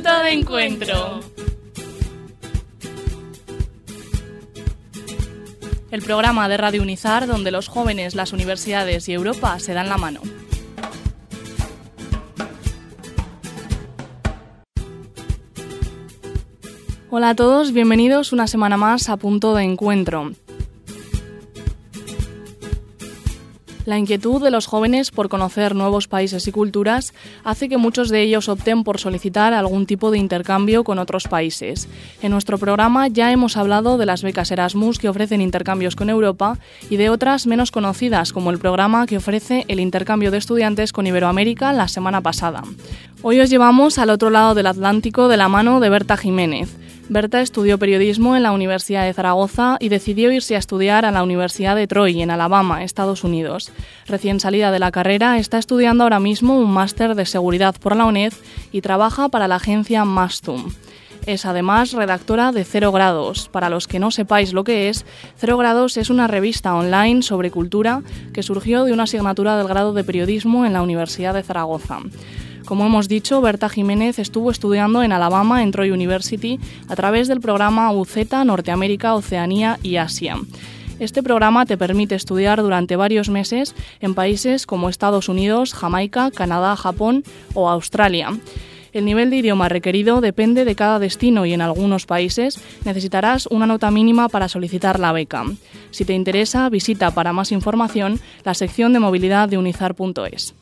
Punto de encuentro. El programa de Radio Unizar donde los jóvenes, las universidades y Europa se dan la mano. Hola a todos, bienvenidos una semana más a Punto de Encuentro. La inquietud de los jóvenes por conocer nuevos países y culturas hace que muchos de ellos opten por solicitar algún tipo de intercambio con otros países. En nuestro programa ya hemos hablado de las becas Erasmus que ofrecen intercambios con Europa y de otras menos conocidas, como el programa que ofrece el intercambio de estudiantes con Iberoamérica la semana pasada. Hoy os llevamos al otro lado del Atlántico de la mano de Berta Jiménez. Berta estudió periodismo en la Universidad de Zaragoza y decidió irse a estudiar a la Universidad de Troy, en Alabama, Estados Unidos. Recién salida de la carrera, está estudiando ahora mismo un máster de seguridad por la UNED y trabaja para la agencia Mastum. Es además redactora de Cero Grados. Para los que no sepáis lo que es, Cero Grados es una revista online sobre cultura que surgió de una asignatura del grado de periodismo en la Universidad de Zaragoza. Como hemos dicho, Berta Jiménez estuvo estudiando en Alabama, en Troy University, a través del programa UZ Norteamérica, Oceanía y Asia. Este programa te permite estudiar durante varios meses en países como Estados Unidos, Jamaica, Canadá, Japón o Australia. El nivel de idioma requerido depende de cada destino y en algunos países necesitarás una nota mínima para solicitar la beca. Si te interesa, visita para más información la sección de movilidad de unizar.es.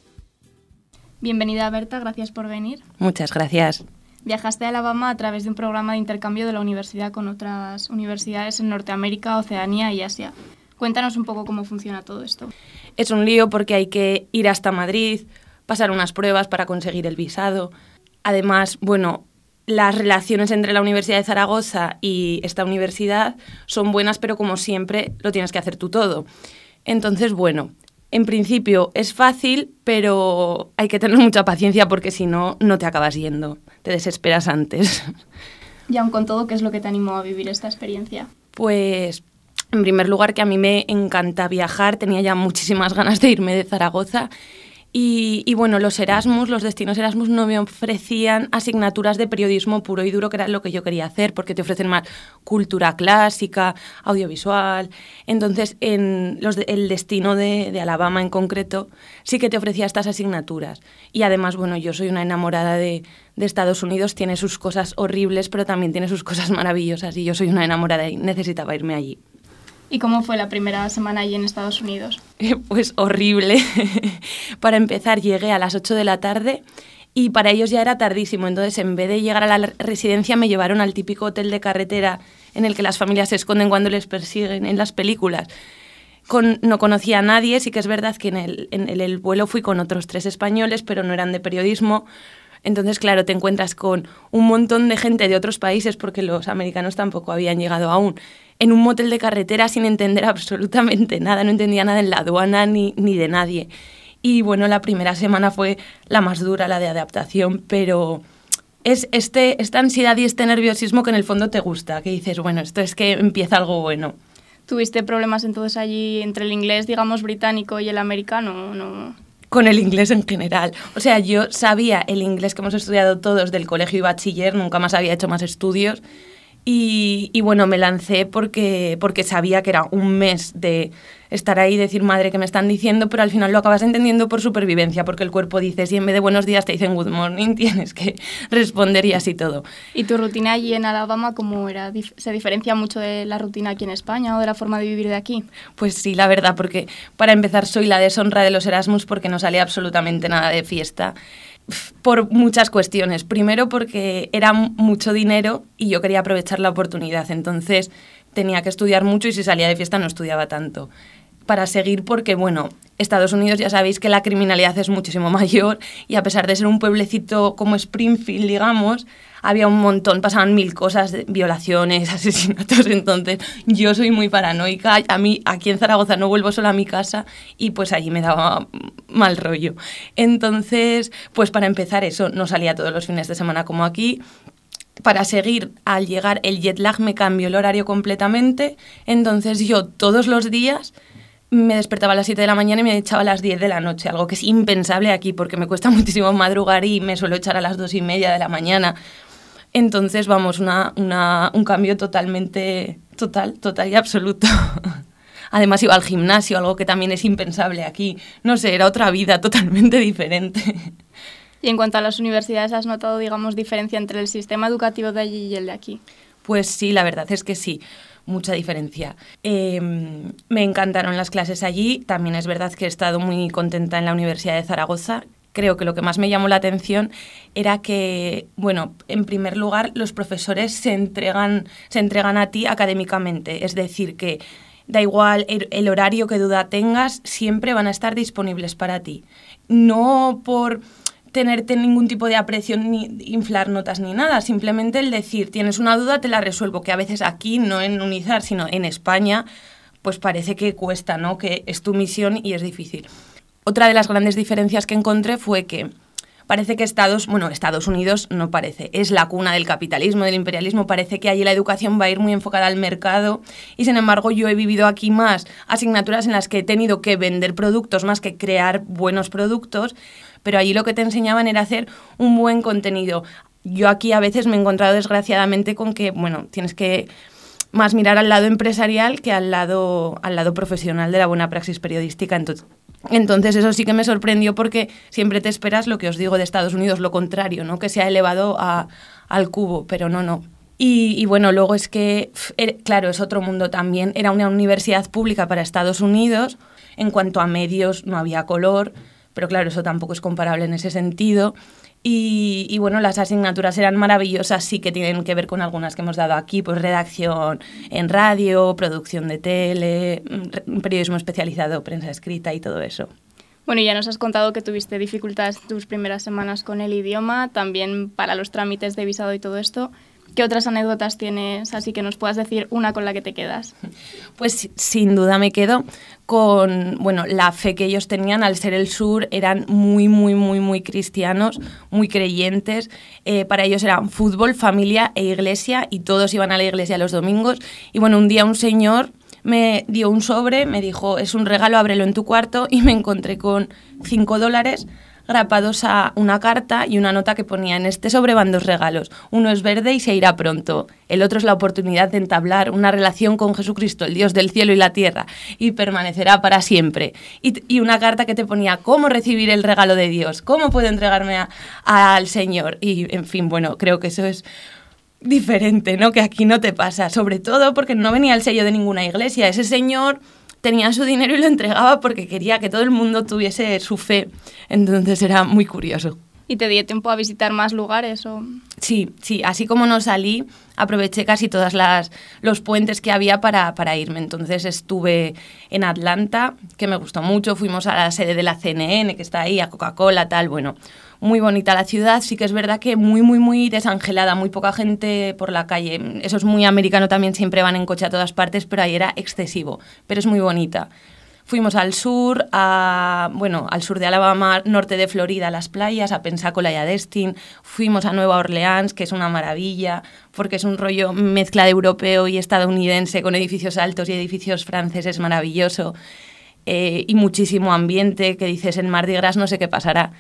Bienvenida, Berta, gracias por venir. Muchas gracias. Viajaste a Alabama a través de un programa de intercambio de la universidad con otras universidades en Norteamérica, Oceanía y Asia. Cuéntanos un poco cómo funciona todo esto. Es un lío porque hay que ir hasta Madrid, pasar unas pruebas para conseguir el visado. Además, las relaciones entre la Universidad de Zaragoza y esta universidad son buenas, pero como siempre lo tienes que hacer tú todo. Entonces, en principio es fácil, pero hay que tener mucha paciencia porque si no, no te acabas yendo. Te desesperas antes. Y aun con todo, ¿qué es lo que te animó a vivir esta experiencia? Pues, en primer lugar, que a mí me encanta viajar. Tenía ya muchísimas ganas de irme de Zaragoza. Y los Erasmus, los destinos Erasmus no me ofrecían asignaturas de periodismo puro y duro, que era lo que yo quería hacer, porque te ofrecen más cultura clásica, audiovisual. Entonces, el destino de Alabama en concreto sí que te ofrecía estas asignaturas. Y además, yo soy una enamorada de Estados Unidos, tiene sus cosas horribles, pero también tiene sus cosas maravillosas, y yo soy una enamorada y necesitaba irme allí. ¿Y cómo fue la primera semana allí en Estados Unidos? Pues horrible. Para empezar, llegué a las 8 de la tarde y para ellos ya era tardísimo. Entonces, en vez de llegar a la residencia, me llevaron al típico hotel de carretera en el que las familias se esconden cuando les persiguen en las películas. No conocía a nadie, sí que es verdad que en el vuelo fui con otros 3 españoles, pero no eran de periodismo. Entonces, claro, te encuentras con un montón de gente de otros países, porque los americanos tampoco habían llegado aún, en un motel de carretera sin entender absolutamente nada. No entendía nada en la aduana ni de nadie. Y la primera semana fue la más dura, la de adaptación, pero es esta ansiedad y este nerviosismo que en el fondo te gusta, que dices, esto es que empieza algo bueno. ¿Tuviste problemas entonces allí entre el inglés, digamos, británico y el americano? ¿No? Con el inglés en general. O sea, yo sabía el inglés que hemos estudiado todos del colegio y bachiller, nunca más había hecho más estudios. Y me lancé porque sabía que era un mes de estar ahí y decir, madre, ¿qué me están diciendo? Pero al final lo acabas entendiendo por supervivencia, porque el cuerpo dice, si en vez de buenos días te dicen good morning, tienes que responder y así todo. ¿Y tu rutina allí en Alabama cómo era? ¿Se diferencia mucho de la rutina aquí en España o de la forma de vivir de aquí? Pues sí, la verdad, porque para empezar soy la deshonra de los Erasmus porque no salía absolutamente nada de fiesta. Por muchas cuestiones. Primero porque era mucho dinero y yo quería aprovechar la oportunidad. Entonces tenía que estudiar mucho y si salía de fiesta no estudiaba tanto. Para seguir porque, Estados Unidos ya sabéis que la criminalidad es muchísimo mayor y a pesar de ser un pueblecito como Springfield, digamos, había un montón, pasaban 1000 cosas, violaciones, asesinatos. Entonces yo soy muy paranoica. A mí aquí en Zaragoza no vuelvo sola a mi casa y pues allí me daba mal rollo. Entonces, pues para empezar eso, no salía todos los fines de semana como aquí. Para seguir, al llegar el jet lag me cambió el horario completamente. Entonces yo todos los días me despertaba a las 7 de la mañana y me echaba a las 10 de la noche, algo que es impensable aquí porque me cuesta muchísimo madrugar y me suelo echar a las 2:30 de la mañana. Entonces, vamos, un cambio total y absoluto. Además iba al gimnasio, algo que también es impensable aquí. No sé, era otra vida totalmente diferente. Y en cuanto a las universidades, ¿has notado, digamos, diferencia entre el sistema educativo de allí y el de aquí? Pues sí, la verdad es que sí, mucha diferencia. Me encantaron las clases allí. También es verdad que he estado muy contenta en la Universidad de Zaragoza. Creo que lo que más me llamó la atención era que, bueno, en primer lugar, los profesores se entregan a ti académicamente. Es decir, que da igual el horario que duda tengas, siempre van a estar disponibles para ti. No por tenerte ningún tipo de aprecio ni inflar notas ni nada, simplemente el decir, tienes una duda, te la resuelvo, que a veces aquí, no en UNIZAR, sino en España, pues parece que cuesta, ¿no? Que es tu misión y es difícil. Otra de las grandes diferencias que encontré fue que parece que Estados Unidos no parece, es la cuna del capitalismo, del imperialismo, parece que allí la educación va a ir muy enfocada al mercado y sin embargo yo he vivido aquí más asignaturas en las que he tenido que vender productos más que crear buenos productos, pero allí lo que te enseñaban era hacer un buen contenido. Yo aquí a veces me he encontrado desgraciadamente con que, bueno, tienes que más mirar al lado empresarial que al lado profesional de la buena praxis periodística. Entonces eso sí que me sorprendió porque siempre te esperas lo que os digo de Estados Unidos, lo contrario, ¿no? Que se ha elevado al cubo, pero no. Y bueno, luego es que, claro, es otro mundo también. Era una universidad pública para Estados Unidos. En cuanto a medios no había color, pero claro, eso tampoco es comparable en ese sentido. Y bueno, las asignaturas eran maravillosas, sí que tienen que ver con algunas que hemos dado aquí, pues redacción en radio, producción de tele, periodismo especializado, prensa escrita y todo eso. Bueno, y ya nos has contado que tuviste dificultades tus primeras semanas con el idioma, también para los trámites de visado y todo esto. ¿Qué otras anécdotas tienes? Así que nos puedas decir una con la que te quedas. Pues sin duda me quedo con, bueno, la fe que ellos tenían. Al ser el sur eran muy cristianos, muy creyentes. Para ellos eran fútbol, familia e iglesia y todos iban a la iglesia los domingos. Y bueno, un día un señor me dio un sobre, me dijo, es un regalo, ábrelo en tu cuarto, y me encontré con $5 grapados a una carta y una nota que ponía: en este sobre van 2 regalos, uno es verde y se irá pronto, el otro es la oportunidad de entablar una relación con Jesucristo, el Dios del cielo y la tierra, y permanecerá para siempre. Y una carta que te ponía cómo recibir el regalo de Dios, cómo puedo entregarme al Señor, y en fin, bueno, creo que eso es diferente, ¿no? Que aquí no te pasa, sobre todo porque no venía el sello de ninguna iglesia. Ese señor tenía su dinero y lo entregaba porque quería que todo el mundo tuviese su fe. Entonces era muy curioso. ¿Y te dio tiempo a visitar más lugares? ¿O? Sí, así como no salí, aproveché casi todos los puentes que había para irme. Entonces estuve en Atlanta, que me gustó mucho, fuimos a la sede de la CNN, que está ahí, a Coca-Cola, tal, bueno, muy bonita la ciudad. Sí que es verdad que muy desangelada, muy poca gente por la calle. Eso es muy americano también, siempre van en coche a todas partes, pero ahí era excesivo, pero es muy bonita. Fuimos al sur, al sur de Alabama, norte de Florida, a las playas, a Pensacola y a Destin. Fuimos a Nueva Orleans, que es una maravilla, porque es un rollo mezcla de europeo y estadounidense, con edificios altos y edificios franceses, maravilloso. Y muchísimo ambiente, que dices, en Mardi Gras no sé qué pasará.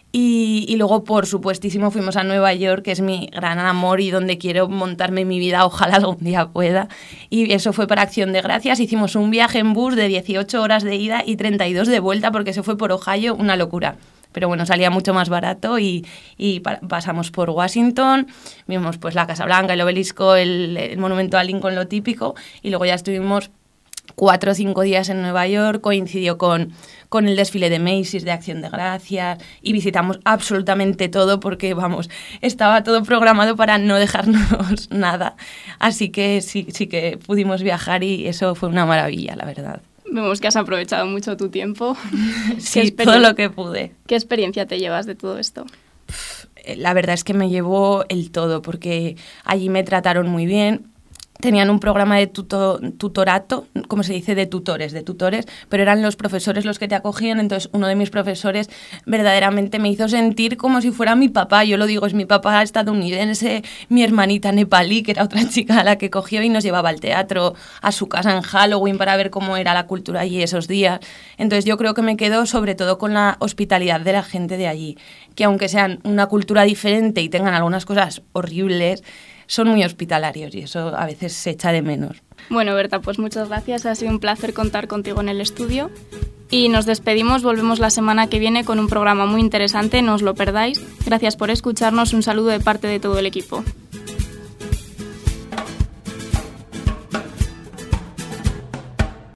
Y luego, por supuestísimo, fuimos a Nueva York, que es mi gran amor y donde quiero montarme mi vida, ojalá algún día pueda. Y eso fue para Acción de Gracias. Hicimos un viaje en bus de 18 horas de ida y 32 de vuelta, porque se fue por Ohio, una locura. Pero bueno, salía mucho más barato y pasamos por Washington, vimos pues la Casa Blanca, el Obelisco, el monumento a Lincoln, lo típico, y luego ya estuvimos 4 o 5 días en Nueva York, coincidió con el desfile de Macy's de Acción de Gracias y visitamos absolutamente todo porque, vamos, estaba todo programado para no dejarnos nada. Así que sí que pudimos viajar y eso fue una maravilla, la verdad. Vemos que has aprovechado mucho tu tiempo. Sí, todo lo que pude. ¿Qué experiencia te llevas de todo esto? La verdad es que me llevó el todo porque allí me trataron muy bien. tenían un programa de tutorato, ¿cómo se dice? De tutores, pero eran los profesores los que te acogían. Entonces uno de mis profesores verdaderamente me hizo sentir como si fuera mi papá. Yo lo digo, es mi papá estadounidense, mi hermanita nepalí, que era otra chica a la que cogió y nos llevaba al teatro, a su casa en Halloween para ver cómo era la cultura allí esos días. Entonces yo creo que me quedo sobre todo con la hospitalidad de la gente de allí, que aunque sean una cultura diferente y tengan algunas cosas horribles, son muy hospitalarios y eso a veces se echa de menos. Bueno, Berta, pues muchas gracias. Ha sido un placer contar contigo en el estudio. Y nos despedimos, volvemos la semana que viene con un programa muy interesante, no os lo perdáis. Gracias por escucharnos, un saludo de parte de todo el equipo.